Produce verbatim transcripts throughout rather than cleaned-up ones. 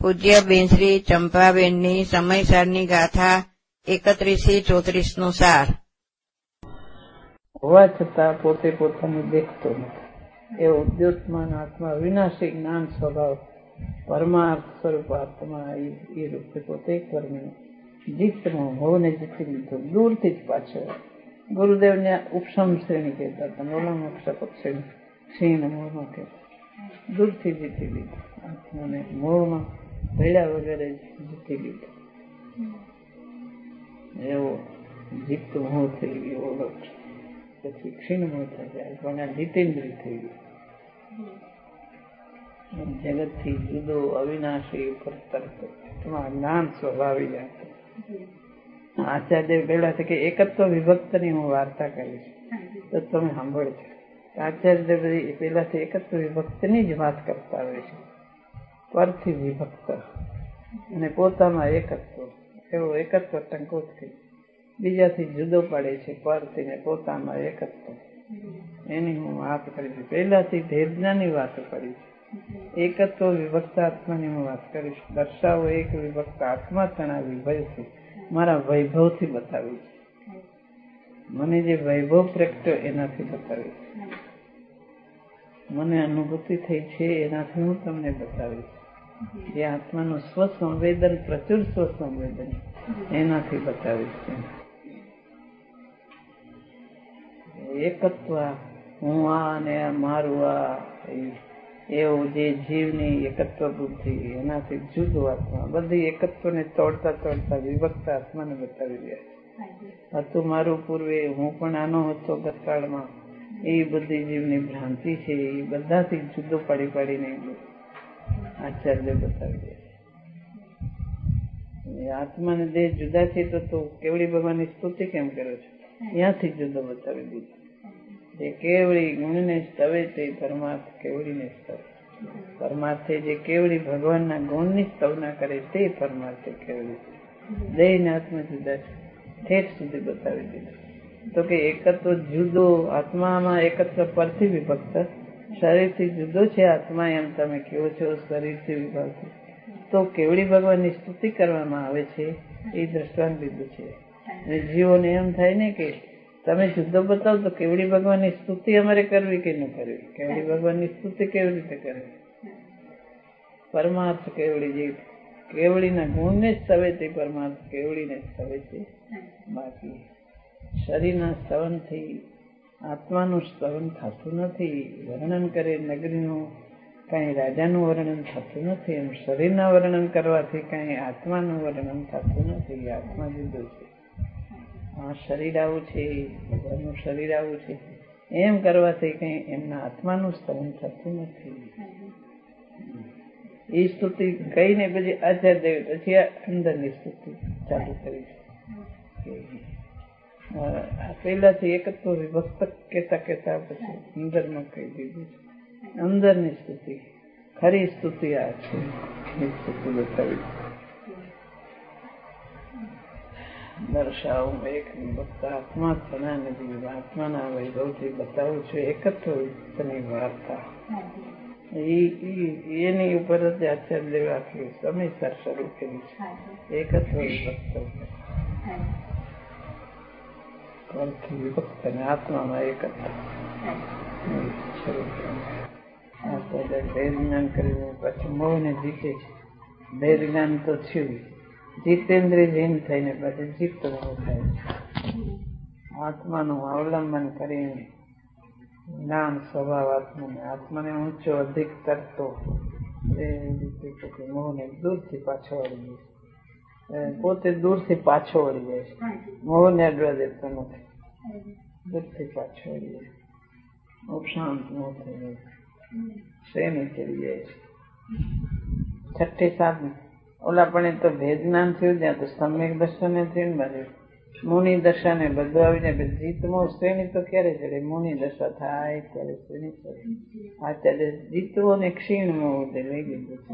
પૂજ્ય બેનશ્રી ચંપાબેનની સમયસારની ગાથા એકત્રીસ થી ચોત્રીસ નો સાર. હોવા છતાં પોતે પોતાને દેખતો નથી એ ઉદ્યોતમાન આત્મા વિનાશી જ્ઞાન સ્વભાવ પરમાર્થ સ્વરૂપ આત્મા એ રૂપે પોતે કર્મી જીતનો હોને જીતી લીધો. દૂરથી જ પાછળ ગુરુદેવને ઉપસમ શ્રેણી કહેતા હતા, ઓલામ અક્ષપક્ષ ક્ષીણ મોહમાં કહેતા. દૂરથી જીતી લીધો આત્માને, મોહમાં ભેળ્યા વગેરે જીતી લીધો. એવો જીત મોહ થઈ ગયો ઓળખ. પછી ક્ષીણ મોહ થઈ જાય પણ જીતેન્દ્રિય થઈ ગયું. જગત થી જુદો અવિનાશી ઉપર તરત જ્ઞાન સ્વભાવી જાય. આચાર્ય પેલા છે કે એકત્વ વિભક્ત ની હું વાર્તા કરીશ તો તમે સાંભળજો. આચાર્ય પેલાથી એકત્વ વિભક્ત ની જ વાત કરતા હોય છે, પરથી વિભક્ત અને પોતામાં એકત્વ. એવો એકત્વ ટંકોથી બીજાથી જુદો પડે છે, પરથી ને પોતામાં એકત્વ. એની હું વાત કરીશ. પહેલાથી ભેદનાની વાતો કરીશ. એકત્વ વિભક્ત આત્માની હું વાત કરીશ. દર્શાવો એક વિભક્ત આત્મા તણા વિભયથી, મારા વૈભવથી બતાવીશ. મને જે વૈભવ પ્રગટ્યો એનાથી બતાવીશ. મને અનુભૂતિ થઈ છે એનાથી હું તમને બતાવીશ. જે આત્માનું સ્વસંવેદન, પ્રચુર સ્વસંવેદન, એનાથી બતાવીશ. એકત્વ હું આ અને મારું આ એવું જે જીવની એકત્વ બુદ્ધિ એનાથી જુદું આત્મા બધી એકત્વને તોડતા તોડતા વિભક્ત આત્માને બતાવી રહ્યા હતું. મારું પૂર્વે હું પણ આનો હતો ગતકાળમાં. એ બધી જીવની ભ્રાંતિ છે એ બધાથી જુદો પાડી પાડીને આચાર્ય બતાવી રહ્યા. આત્માને દેહ જુદા છે તો તું કેવડી ભગવાનની સ્તુતિ કેમ કરો છો? ત્યાંથી જુદો બતાવી દીધો. જે કેવળી ગુણને સ્તવે તે પરમાર્થ કેવળીને સ્તવે. પરમાર્થે જે કેવળી ભગવાનના ગુણની સ્તવના કરે તે પરમાર્થે કેવળી. દેહ ને આત્મા જુદા છે, ઠેઠ સુધી બતાવી દીધું. તો કે એકત્વ જુદો, આત્મામાં એકત્વ પરથી વિભક્ત, શરીરથી જુદો છે આત્મા એમ તમે કહો છો, શરીરથી વિભક્ત. તો કેવળી ભગવાનની સ્તુતિ કરવામાં આવે છે એ દ્રષ્ટાંત લીધું છે. અને જીવોને એમ થાય ને કે તમે જુદો બતાવો તો કેવળી ભગવાનની સ્તુતિ અમારે કરવી કે ન કરવી? કેવળી ભગવાનની સ્તુતિ કેવી રીતે કરવી? પરમાર્થ કેવળી જે કેવળીના ગુણને જ સ્તવે તે પરમાર્થ કેવળીને સ્તવે છે. બાકી શરીરના સ્તવનથી આત્માનું સ્તવન થતું નથી. વર્ણન કરે નગરીનું કઈ રાજાનું વર્ણન થતું નથી, એમ શરીરના વર્ણન કરવાથી કઈ આત્માનું વર્ણન થતું નથી. આત્મા જુદો છે. આ શરીર આવું છે, ભગવાનનું શરીર આવું છે એમ કરવાથી કઈ એમના આત્માનું સ્તવન થતું નથી. એ સ્તુતિ કહીને પછી આચાર્ય દેવ પછી અંદરની સ્તુતિ ચાલુ કરી. પહેલાથી એકત્વ વિભક્ત કેતા કેતા પછી અંદરમાં કહી દીધું. અંદરની સ્તુતિ, ખરી સ્તુતિ આ છે. એ સ્તુતિ બતાવી. દર્શાવું એક વિભક્ત આત્મા તના નથી, આત્માના વૈભવથી બતાવું છું એકત્વ વિભક્તની વાર્તા. એની ઉપર જ આચાર્ય દેવ આખી સમયસર શરૂ કરી છે. એકત્વ વિભક્ત પરથી વિભક્ત અને આત્મામાં એકત્વ શરૂ કર્યું. દેહ જ્ઞાન કરીને પછી મોહને જીતે છે. દેહ જ્ઞાન તો થયું, જીતેન્દ્રિય જીન થઈને પછી જીત મોહ થાય છે. આત્માનું અવલંબન કરીને જ્ઞાન સ્વભાવ આત્માને આત્માને ઊંચો અધિક તરતો એ રીતે મોહને દૂરથી પાછો વળી જાય છે. પોતે દૂરથી પાછો વળી જાય છે, મોહને અડવા દેતો નથી. દૂરથી પાછો વળી જાય, ઉપશાંત મોહ થઈ જાય, શ્રેણી ચડી જાય છે. છઠ્ઠી સાત ઓલા પણ તો ભેદ જ્ઞાન થયું, ત્યાં તો સમ્યક દર્શન થયું. બાજુ મુનિ દશા ને બધું આવી જાય. જીતમો શ્રેણી તો ક્યારે ચડે? મુનિ દશા થાય ત્યારે શ્રેણી ચડે. આ ત્યારે જીતવો ને ક્ષીણમો લઈ લીધું છે.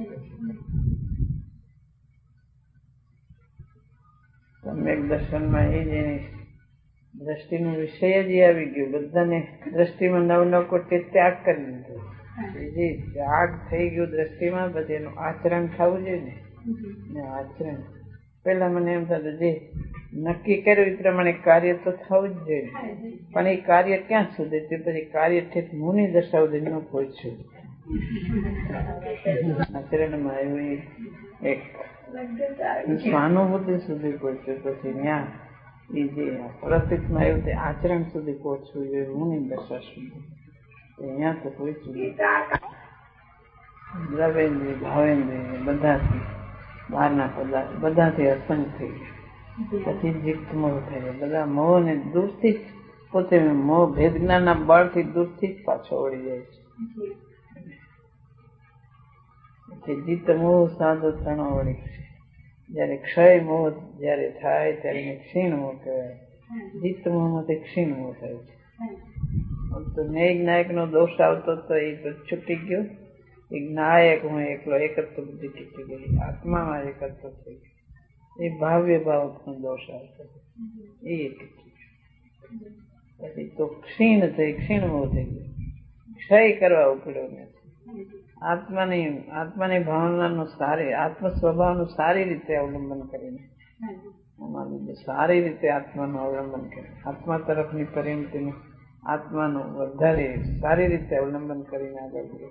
સમ્યક દર્શનમાં એ જ એની દ્રષ્ટિનો વિષય જ આવી ગયો. બધાને દ્રષ્ટિમાં નવ નવ કોટી ત્યાગ કરી દીધો. જે ત્યાગ થઈ ગયું દ્રષ્ટિમાં, પછી એનું આચરણ થવું જોઈએ ને. આચરણ પેલા મને એમ થતું જે નક્કી કર્યું એ પ્રમાણે કાર્ય તો થવું જ જોઈએ, પણ એ કાર્ય ક્યાં સુધી? તે પછી કાર્ય ઠેઠ મુનિ દશા સુધી ન પહોંચ્યું. આચરણમાં આવ્યું એક સ્વાનુભૂતિ સુધી પહોંચ્યું, પછી ત્યાં એ જે પ્રતિકમાં આવ્યું તે આચરણ સુધી પહોંચવું જોઈએ, મુનિ દશા સુધી. અહીંયા તો પહોંચ્યું. દ્રવેન્દ્રિય ભાવેન્દ્રિય બધાથી બહારના પદાર્થ બધાથી અસંગ થઈ ગયા. પછી જીત મોહ થાય. બધા મોહ ને દૂરથી જ પોતે મોહ ભેદ જ્ઞાનના બળથી દૂરથી જ પાછો વળી જાય છે. જીત મોહ સાધુ ત્રણો વળી છે. જયારે ક્ષય મોહ જયારે થાય ત્યારે એને ક્ષીણ મોહ કહેવાય. જીત મોહ માંથી ક્ષીણ મોહ થાય છે. તો ન્યાયિક નાયક નો દોષ આવતો તો એ તો છૂટી ગયો. એક નાયક હું એકલો એકત્વ બુદ્ધિ તૂટી ગઈ, આત્મામાં એકત્વ થઈ ગયું. એ ભાવ્ય ભાવ નો દોષ આવતો એ પછી તો ક્ષીણ થઈ, ક્ષીણ મોહ થઈ ગયો. ક્ષય કરવા ઉપડ્યો નથી. આત્માની આત્માની ભાવનાનું સારી આત્મ સ્વભાવનું સારી રીતે અવલંબન કરીને સારી રીતે આત્માનું અવલંબન કરે, આત્મા તરફની પરિણતિનું આત્માનું વધારે સારી રીતે અવલંબન કરીને આગળ ગયો.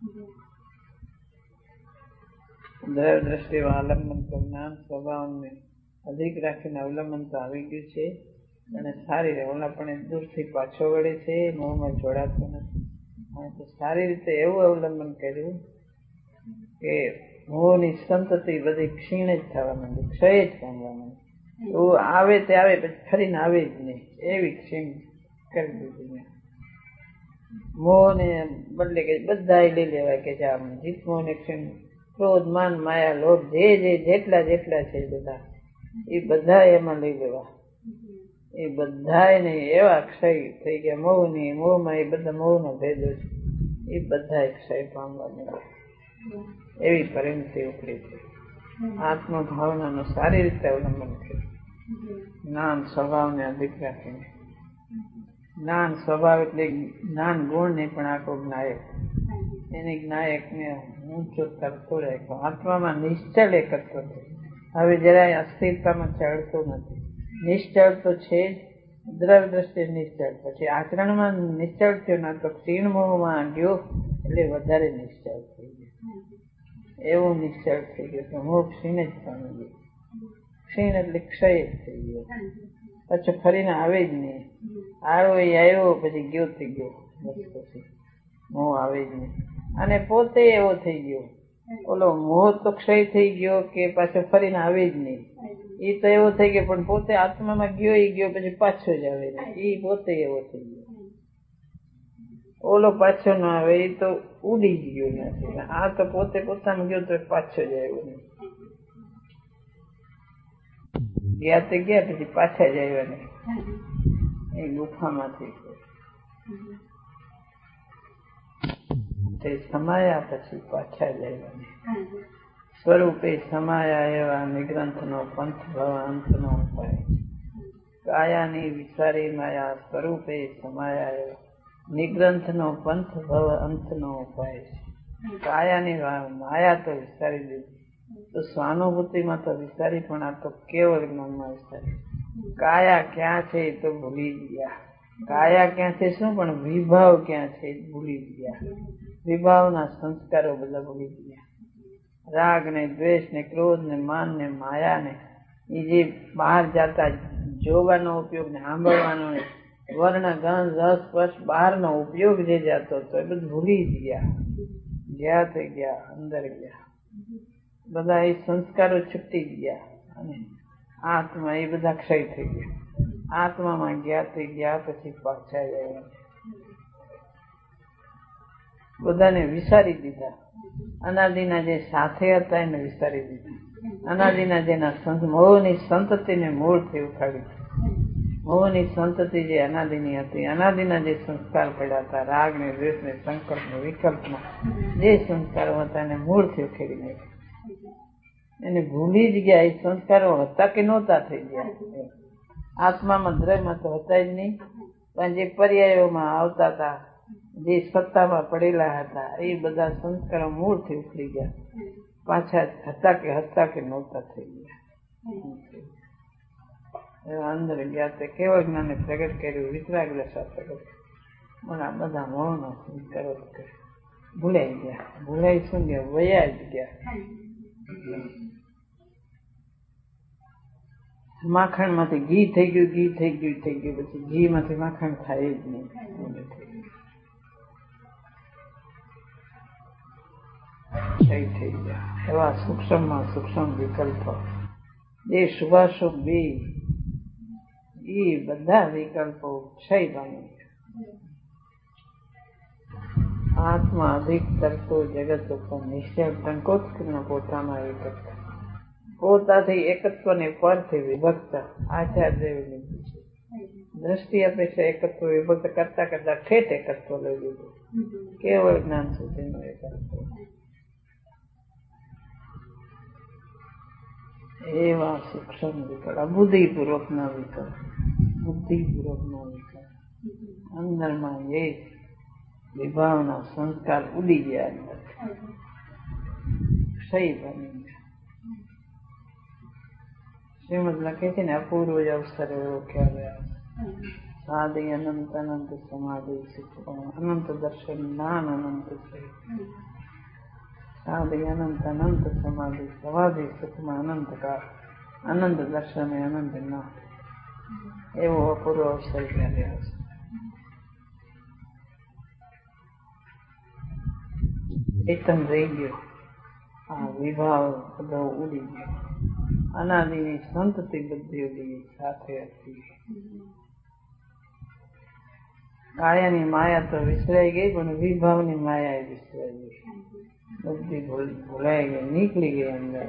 દ્રવ્ય દ્રષ્ટિમાં અવલંબન તો જ્ઞાન સ્વભાવને અધિક રાખીને અવલંબન તો આવી ગયું છે અને સારી રીતે ઓલા પણ દૂરથી પાછો વળે છે, મોહમાં જોડાતો નથી. તો સારી રીતે એવું અવલંબન કર્યું કે મોહની સંતતિ બધી ક્ષીણ જ થવા માંડી, ક્ષય જ પામવા માંડી. એવું આવે તે આવે પછી ફરીને આવે જ નહીં, એવી ક્ષીણ કરી દીધી. મોહ ને બદલે કે બધા લઈ લેવાય કે આમ જીત મોહ ને ક્ષીણ, ક્રોધ માન માયા લોભ જે જે જેટલા જેટલા છે બધા એ બધા એમાં લઈ લેવા. એ બધા ને એવા ક્ષય થઈ ગયા. મોહ ની મોહમાં એ બધા મોહ નો ભેદો છે, એ બધા ક્ષય પામવા એવી પરિણતિ ઉપડી છે. આત્મભાવનાનું સારી રીતે અવલંબન કર્યું, જ્ઞાન સ્વભાવને અધિક રાખીને. જ્ઞાન સ્વભાવ એટલે જ્ઞાન ગુણ નહીં પણ આખો જ્ઞાયક, એની જ્ઞાયક ને ઊંચો કરતો રાખ્યો. આત્મામાં નિશ્ચળ એકત્વ છે. હવે જરાય અસ્થિરતામાં ચડતો નથી. નિશ્ચળ તો છે જ, દ્રવ્ય દ્રષ્ટિ નિશ્ચળ, પછી આચરણમાં નિશ્ચળ થયો ના તો ક્ષીણ મોહમાં ગયો એટલે વધારે નિશ્ચળ થઈ ગયો. એવું નિશ્ચળ થઈ ગયો તો મોહ ક્ષીણ જ પામી ગયો. ક્ષીણ એટલે ક્ષય જ થઈ ગયો, પછી ફરીને આવે જ નહીં. આવ્યો એ આવ્યો પછી ગયો થઈ ગયો, બસ પછી મોહ આવે જ નહીં. અને પોતે એવો થઈ ગયો. ઓલો મોહ તો ક્ષય થઈ ગયો કે પાછો ફરીને આવે જ નહીં. એ તો એવો થઈ ગયો પણ પોતે આત્મામાં ગયો એ ગયો પછી પાછો જ આવે નહીં. એ પોતે એવો થઈ ગયો. ઓલો પાછો ન આવે એ તો ઉડી જ ગયો નથી. આ તો પોતે પોતામાં ગયો તો પાછો જ આવ્યો નહીં. ગયા તે ગયા પછી પાછા જ આવ્યા નહીં. એ ગુફામાંથી તે સમાયા પછી પાછા જ આવ્યા નહીં. સ્વરૂપે સમાયા એવા નિગ્રંથ નો પંથ ભવ અંત નો ઉપાય. કાયાની વિસારી માયા સ્વરૂપે સમાયા એવા નિગ્રંથ નો પંથ ભવ અંત નો ઉપાય છે. કાયાની માયા તો વિસારી દીધી, તો સ્વાનુભૂતિમાં તો વિસારી, પણ આ તો કેવળ જ્ઞાનમાં વિસારી. કાયા ક્યાં છે એ તો ભૂલી જ ગયા. કાયા ક્યાં છે શું, પણ વિભાવ ક્યાં છે ભૂલી જ ગયા. વિભાવના સંસ્કારો બધા ભૂલી ગયા. રાગ ને દ્વેષ ને ક્રોધ ને માન ને માયા ને એ જે બહાર જતા જોવાનો ઉપયોગ ને સાંભળવાનો વર્ણ ગંધ રસ સ્પર્શ બહારનો ઉપયોગ જે જતો હતો એ બધું ભૂલી જ ગયા. ગયા તે ગયા, અંદર ગયા, બધા એ સંસ્કારો છૂટી ગયા અને આત્મા એ બધા ક્ષય થઈ ગયા. આત્મામાં ગયા તે ગયા પછી પાછા ગયા. બધાને વિસારી દીધા. અનાદિના જે સાથે હતા એને વિસારી દીધા. અનાદિના જેના મોહની સંતતિને મૂળથી ઉખાડી. મોહની સંતતિ જે અનાદિની હતી, અનાદિના જે સંસ્કાર પડ્યા હતા, રાગ ને દ્વેષ ને સંકલ્પ ને વિકલ્પના જે સંસ્કારો હતા એને મૂળથી ઉખેડી નાખ્યા. એને ભૂલી જ ગયા. એ સંસ્કારો હતા કે નહોતા થઈ ગયા. આત્મામાં દ્રવ્યમાં તો હતા જ નહીં, પણ જે પર્યાયોમાં આવતા હતા જે સત્તામાં પડેલા હતા એ બધા સંસ્કારો મૂળથી ઉખડી ગયા, પાછા હતા કે હતા કે નહોતા થઈ ગયા. અંદર ગયા તે કેવળ જ્ઞાને પ્રગટ કર્યું, વિતરાગ્ર સાથે મને બધા મોહના સંસ્કારો ભૂલાઈ ગયા. ભૂલાઈ શું ગયા? વયા જ ગયા. માખણ માંથી ઘી થઈ ગયું, ઘી થઈ ગયું થઈ ગયું પછી ઘી માંથી માખણ થાય જ નહીં. થઈ ગયા એવા સૂક્ષ્મમાં સૂક્ષ્મ વિકલ્પો, જે શુભાશુભ બે એ બધા વિકલ્પો ક્ષય પામી. આત્મા અધિક તરતો જગત ઉપર નિશ્ચય ટંકોત્કીર્ણ પોતામાં એકત્વ, પોતાથી એકત્વ ને પરથી વિભક્ત આચાર્ય દ્રષ્ટિ અપેક્ષા એકત્વ વિભક્ત કરતા કરતા ઠેઠ એકત્વ લઈ લીધું, કેવળ જ્ઞાન સુધીનો એકત્વ. એવા સૂક્ષ્મ વિકલ્પ, બુદ્ધિપૂર્વક ના વિકલ્પ, બુદ્ધિપૂર્વક ના વિકલ્પ અંદરમાં એ વિભાવના સંસ્કાર ઉડી ગયા, અંદર ક્ષય બની ગયા. શ્રીમદ લખે છે ને અપૂર્વ જ અવસર એવો ખ્યાલ સાદી અનંત અનંત સમાધિ અનંત દર્શન જ્ઞાન અનંત છે. સાદી અનંત અનંત સમાધિ સમાધિ સુખમાં અનંત કાળ અનંત દર્શન અનંત જ્ઞાન, એવો અપૂર્વ અવસર ક્યારે આવશે? ચેતન રહી ગયો, આ વિભાવ બધો ઉડી ગયો, અનાદિની સંતતિ બધી ઉડી સાથે હતી. કાયાની માયા તો વિસરાઈ ગઈ, પણ વિભાવની માયા વિસરાઈ ગઈ, બધી ભૂલાઈ ગઈ, નીકળી ગઈ અંદર.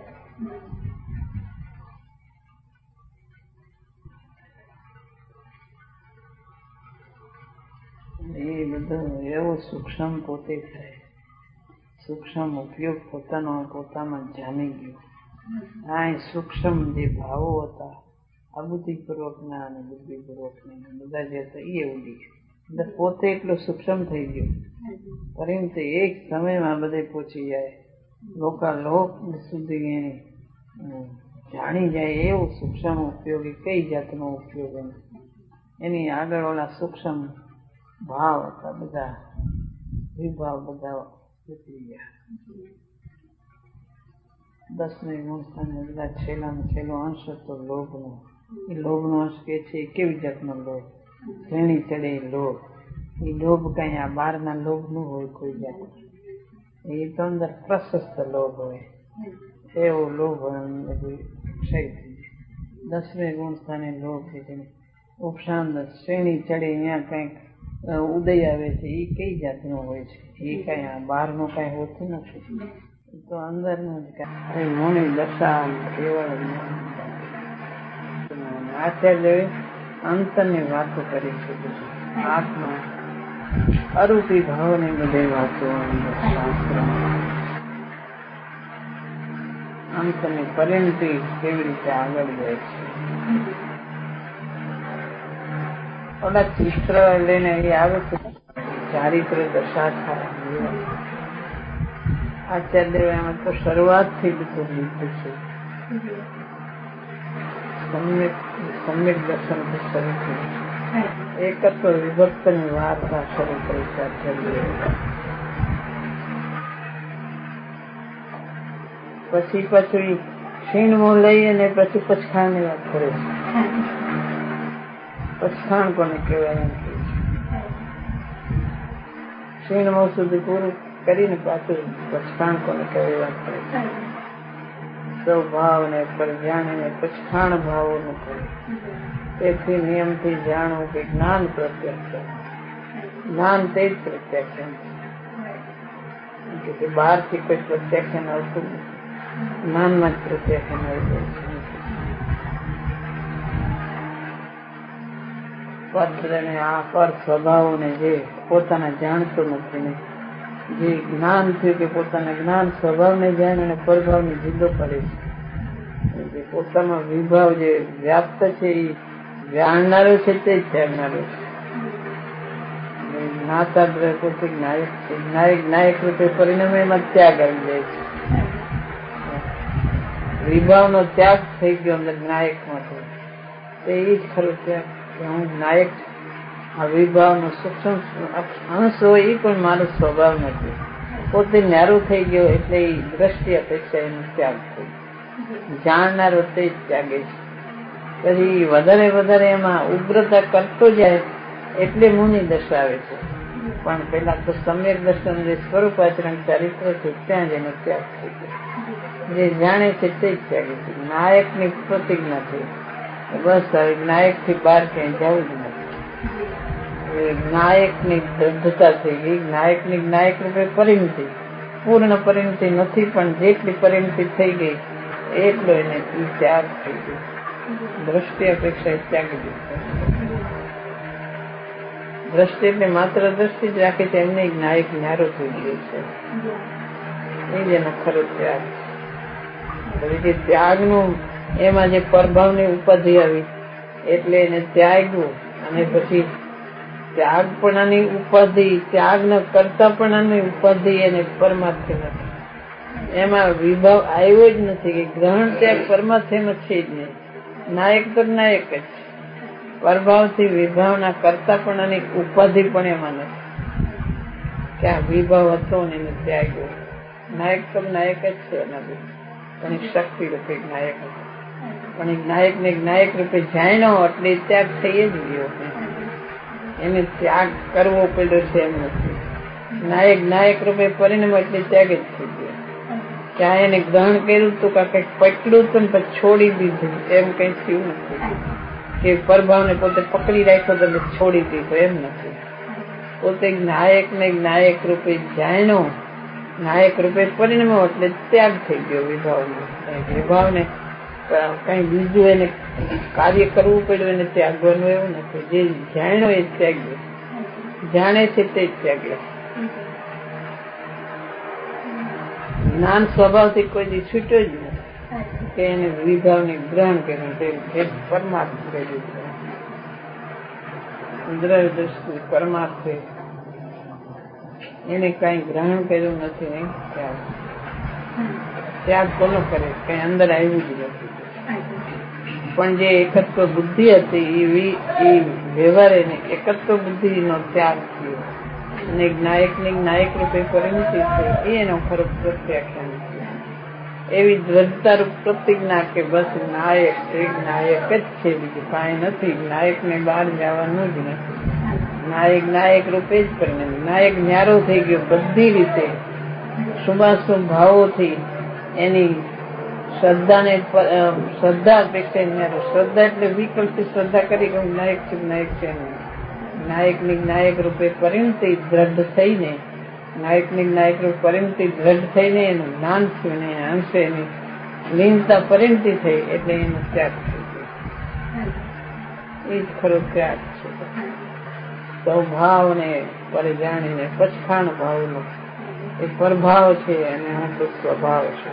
એ બધું એવો સૂક્ષ્મ પોતે થાય, સૂક્ષ્મ ઉપયોગ પોતાનો પોતામાં જામી ગયો. આ સૂક્ષ્મ જે ભાવો હતા અબુદ્ધિપૂર્વકના અને બુદ્ધિપૂર્વકના બધા જે હતા એ ઉડી ગયા, પોતે એટલો સૂક્ષ્મ થઈ ગયો, પરંતુ એક સમયમાં બધે પહોંચી જાય, લોકાલોક સુધી એને જાણી જાય એવો સૂક્ષ્મ ઉપયોગી કઈ જાતનો ઉપયોગ એની આગળ ઓલા સૂક્ષ્મ ભાવ હતા બધા વિભાવ બધા ઉતરી ગયા. દસમી ગુણસ્થાને બધા છેલ્લામાં છેલ્લો અંશ હતો લોભનો. એ લોભનો અંશ કે છે કેવી જાતનો લોભ? શ્રેણી ચડે લોભ. એ લોભ કઈ આ બહારના લોભ નું હોય કોઈ જાત, એ તો અંદર પ્રશસ્ત લોભ હોય, એવો લોભ ક્ષય થઈ જાય. દસમી ગુણસ્થાને લોભ છે ઉપશાંત શ્રેણી ચડે અહીંયા કઈક ઉદય આવે છે, એ કઈ જાતનો હોય છે? એ કઈ આ બહાર નું કઈ હોતું નથી, તો અંદર નું જ કઈ મોની દશા કેવળ. આચાર્ય અંતરની વાતો કરી છે, આત્મા અરૂપી ભાવની બધી વાતો શાસ્ત્રમાં અંતની પરિણતિ કેવી રીતે આગળ જાય છે. ઓલા ચિત્ર લઈને એ આવે છે ચારિત્ર દશા થાય. આચાર્ય એમાં તો શરૂઆત થી બધું લીધું છે, સમ્યક સમ્યક દર્શન થી શરૂ થયું, એકત્વ વિભક્ત ની વાર્તા શરૂ કરી છે આચાર્ય. પછી પછી ક્ષીણમો લઈ અને પછી પછખાણ ની વાત કરે છે. પછખાણ કોને કહેવાય એમ કે ક્ષીણમો સુધી પૂરું કરીને પાછું પછખાણ કોને કહેવાય વાત કરે છે. સ્વભાવ ને પર જાણીને પછખાણ ભાવો નું કરે. તેથી નિયમથી જાણવું કે જ્ઞાન પ્રત્યાખ્યાન, જ્ઞાન તે જ પ્રત્યાખ્યાન છે. બહાર થી કોઈ પ્રત્યાખ્યાન આવતું જ્ઞાનમાં જ પ્રત્યાખ્યાન આવી જાય છે. આ પર સ્વભાવોને જે પોતાના જાણતો નથી ને જે જ્ઞાન થયું કે પોતાના જ્ઞાન સ્વભાવને જાણે અને પરભાવની જુદો પડે છે. જે પોતાનો વિભાવ જે વ્યાપ્ત છે એ જાણનારો છે તે જ જાણનારો છે. જ્ઞાતા દ્રવ્ય પોતે નાયક છે. નાયક નાયક રૂપે પરિણામે એમાં ત્યાગ આવી જાય છે. વિભાવનો ત્યાગ થઈ ગયો અંદર નાયકમાંથી. એ જ ખરો ત્યાગ કે હું નાયક આ વિભાવનો સૂક્ષ્મ અંશ હોય એ પણ મારો સ્વભાવ નથી. પોતે ન્યારું થઈ ગયો એટલે એ દ્રષ્ટિ અપેક્ષા એનો ત્યાગ થઈ ગયો. જાણનારો તે જ ત્યાગે છે. પછી વધારે વધારે એમાં ઉગ્રતા કરતો જાય એટલે મુનિ દર્શાવે છે. પણ પેલા તો સમ્યક દર્શન જે સ્વરૂપ આચરણ ચારિત્ર છે ત્યાં જ એનો ત્યાગ થઈ ગયો. જે જાણે છે તે જ ત્યાગે છે. નાયક ની પ્રતિજ્ઞા થઈ બસ હવે નાયક થી બહાર ક્યાંય જવું જ નથી. નાયક ની દ્રઢતા થઈ ગઈ. નાયક ની નાયક રૂપે પરિણતિ પૂર્ણ પરિણતિ નથી પણ જેટલી પરિણતિ થઈ ગઈ એટલો એને ત્યાગ થઈ ગયો. દ્રષ્ટિ અપેક્ષા ત્યાગી દીધો. દ્રષ્ટિ એટલે માત્ર દ્રષ્ટિ જ રાખે છે એમને નાયક ન્યારો થઈ ગયો છે. એ જ એનો ખરો ત્યાગ છે. ત્યાગનું એમાં જે પરભાવની ઉપાધિ આવી એટલે એને ત્યાગ્યું. અને પછી ત્યાગપણાની ઉપાધિ ત્યાગ ન કરતાપણાની ઉપાધિ એને પરમાર્થ નથી. એમાં વિભાવ આવ્યો જ નથી કે ગ્રહણ ત્યાગ પરમાર્થ એમાં છે જ નહીં. નાયક તો નાયક જ છે. પરભાવથી વિભાવના કરતાપણાની ઉપાધિ પણ એમાં નથી કે આ વિભાવ હતો ને એને ત્યાગ્યો. નાયક તો નાયક જ છે એનાથી પણ એક શક્તિ રૂપે નાયક હતો. પણ એક નાયક ને નાયક રૂપે જાણ્યો એટલે ત્યાગ થઈ જ ગયો. એને ત્યાગ કરવો પડ્યો છે એમ નથી. નાયક નાયક રૂપે પરિણામ એટલે ત્યાગ જ થઈ ગયો. ત્યાં એને ગ્રહણ કર્યું હતું કે કઈક પકડ્યું હતું ને પછી છોડી દીધું એમ કઈ થયું નથી કે પરભાવને પોતે પકડી રાખ્યો તો છોડી દીધો એમ નથી. પોતે નાયક ને નાયક રૂપે જાણ્યો નાયક રૂપે પરિણામ એટલે ત્યાગ થઈ ગયો વિભાવનો. વિભાવને કઈ બીજું એને કાર્ય કરવું પડ્યું એને ત્યાગવાનું એવું નથી. જે જાણ્યો એ ત્યાગ્યો. જાણે છે તે જ ત્યાગ્યો. જ્ઞાન સ્વભાવથી કોઈ દી છૂટ્યો જ નથી કે એને વિભાવને ગ્રહણ કર્યું પરમાર્થ કર્યું. દ્રવ્ય દ્રષ્ટિ પરમાર્થે એને કઈ ગ્રહણ કર્યું નથી. નહીં ત્યાગ ત્યાગ કોનો કરે કઈ અંદર આવ્યું જ નથી. પણ જે એકત્વ બુદ્ધિ હતી એ વ્યવહાર એને એકત્વ બુદ્ધિ નો ત્યાગ થયો અને નાયક ની નાયક રૂપે પરિણતિ છે એનો ખરો પ્રત્યાખ્યાન છે. એવી દ્રઢતા રૂપ પ્રતિજ્ઞા કે બસ નાયક એક નાયક જ છે બીજું કાંઈ નથી. નાયક ને બહાર જવાનું જ નથી. નાયક નાયક રૂપે જ પરિણતિ. નાયક ન્યારો થઈ ગયો બધી રીતે શુભાશુભ ભાવોથી. એની શ્રદ્ધા ને શ્રદ્ધા અપેક્ષા ન્યારો. શ્રદ્ધા એટલે વિકલ્પથી શ્રદ્ધા કરી કે નાયક છે નાયક છે. નાયક ની નાયક રૂપે પરિણતિ દ્રઢ થઈને નાયક ની નાયક રૂપે પરિણતિ દ્રઢ થઈને એનું જ્ઞાન થયું ને અંશે એની લીનતા પરિણતિ થઈ એટલે એનો ત્યાગ થઈ ગયો. એ જ ખરો ત્યાગ છે. સ્વભાવ ને પર જાણીને પછખાણ ભાવનો એ પરભાવ છે અને આ તો સ્વભાવ છે.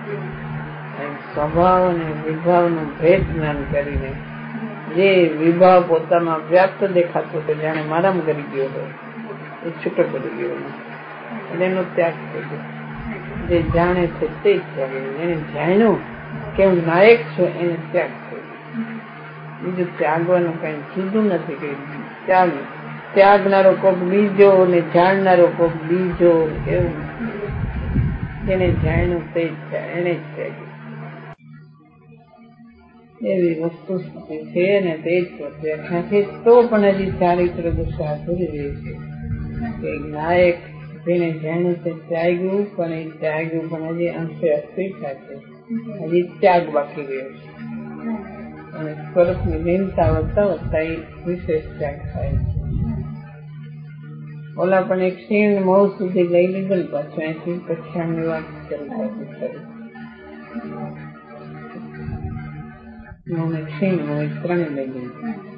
સ્વભાવ અને વિભાવનું ભેદ જ્ઞાન કરીને જે વિભાવ પોતામાં વ્યાપ્ત દેખાતો હતો જાણે મારામ કરી ગયો હોય એ છૂટો પડી ગયો એટલે એનો ત્યાગ થઈ ગયો. જે જાણે છે તે જ ત્યાગ. એને જાણ્યું કે હું નાયક છું એને ત્યાગ થઈ ગયો. બીજું ત્યાગવાનું કઈ જુદું નથી કે ત્યાગ ત્યાગનારો કોક બીજો ને જાણનારો કોક બીજો એવું. એને જાણ્યું તે જ એને જ ત્યાગ્યું. એવી વસ્તુ છે ને તે જ પ્રત્યાખ્યા છે. તો પણ હજી ચારિત્ર દશા અધૂરી રહી છે કે નાયક જેને જાણ્યું તે ત્યાગ્યું પણ એ ત્યાગ્યું પણ હજી અંશે અસ્વીકાર છે. હજી ત્યાગ બાકી રહ્યો છે અને સ્વરૂપની લીનતા વધતા વધતા એ વિશેષ ત્યાગ થાય છે. ઓલા પણ એક ક્ષીણ મોહ સુધી લઈ લીધેલ પાછું અહીંથી પછાણની વાત કરી મને ક્ષીણ મોહ ત્રણે લઈ ગઈ.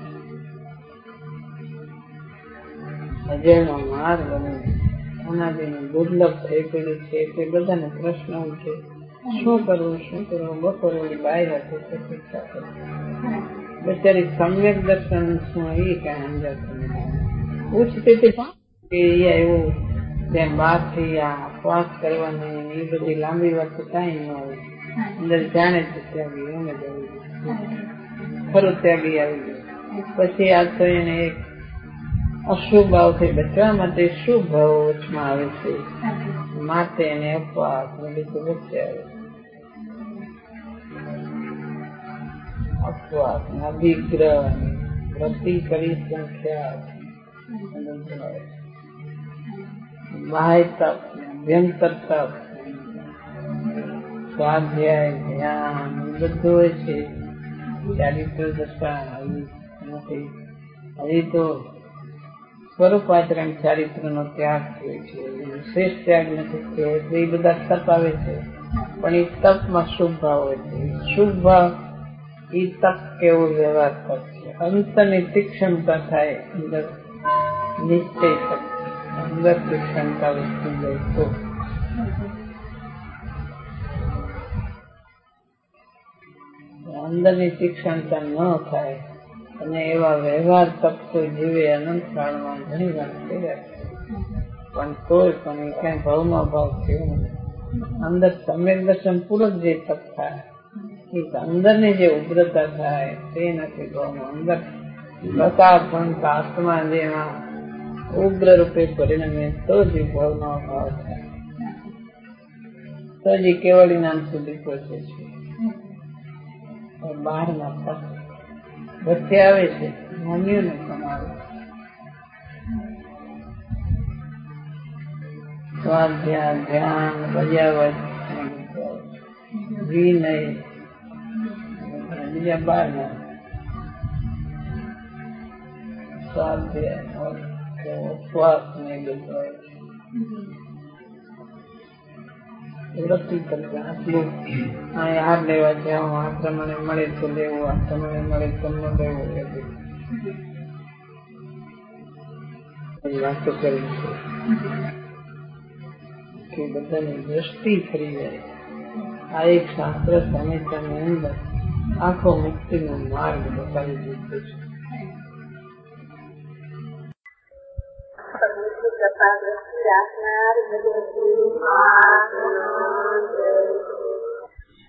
અજયનો માર બને અનાદિનું દુર્લભ થઈ પડ્યું છે એટલે બધાને પ્રશ્ન ઉઠે શું કરવું શું કરવું. બપોરે બહાર હતી પ્રતીક્ષા કરી બિચારી સમ્યક દર્શન શું એ કઈ સમજાતું પૂછતી કે એવું ત્યાં બહારથી આ શ્વાસ કરવાની એ બધી લાંબી વાત તો કાંઈ ન હોય, અંદર જાણે છે ત્યાગી એમ જ આવી ગયું, ખરું ત્યાગી આવી ગયું. પછી આ તો એને એક અશુભ ભાવથી બચવા માટે શુભ ભાવ વચમાં આવે છે, માટે એને અપવાસ ને બધું વચ્ચે આવે છે. અપવાસ ને અભિગ્રહ પ્રતિ પરિસંખ્યા બાહ્ય તપ અભ્યંતર તપ સ્વાધ્યાય ધ્યાન બધું હોય છે. ચારિત્ર દશા આવી નથી, હજી તો સ્વરૂપાચરણ ચારિત્ર નો ત્યાગ હોય છે, વિશેષ ત્યાગ નથી થયો એટલે એ બધા તપ આવે છે. પણ એ તપમાં શુભ ભાવ હોય છે. શુભ ભાવ એ તપ કેવો વ્યવહાર તપ છે. અંતરની તીક્ષણતા થાય, અંદર નિશ્ચય તપ અંદર તીક્ષણતા વસ્તુ જાય તો અંદરની તીક્ષણતા ન થાય અને એવા વ્યવહાર તપ તો જીવે અનંત કાળમાં ઘણી વાર કર્યા, પણ તોય પણ એ કઈ ભાવમાં ભાવ થયો નથી. અંદર સમ્યક દર્શન પૂર્વક જે તપ થાય એ અંદરની જે ઉગ્રતા થાય તે નથી ભાવમાં. અંદર પ્રતાપવંત આત્મા જેમાં ઉગ્ર રૂપે પરિણમે તો જ ભાવનો ભાવ થાય, તો જ કેવળી નામ સુધી પહોંચે છે. બહારના તપ વચ્ચે આવે છે, મમ્મીઓને પણ આવે. સ્વાધ્યાય ધ્યાન બજાવત વિનય બીજા બાર ના સ્વાધ્યાય શ્વાસ ને બધું વૃત્તિ કરતા આટલું અહીં હાથ લેવા જાઓ, આ પ્રમાણે મળે તો લેવું, આ પ્રમાણે મળે તો ન લેવું, એ વાતો કરી છે કે બધાની દ્રષ્ટિ ફરી જાય. આ એક શાસ્ત્ર સમિતિની અંદર આખો મુક્તિનો માર્ગ બતાવી દીધો છે. Prabhupada, Krishna, Radha,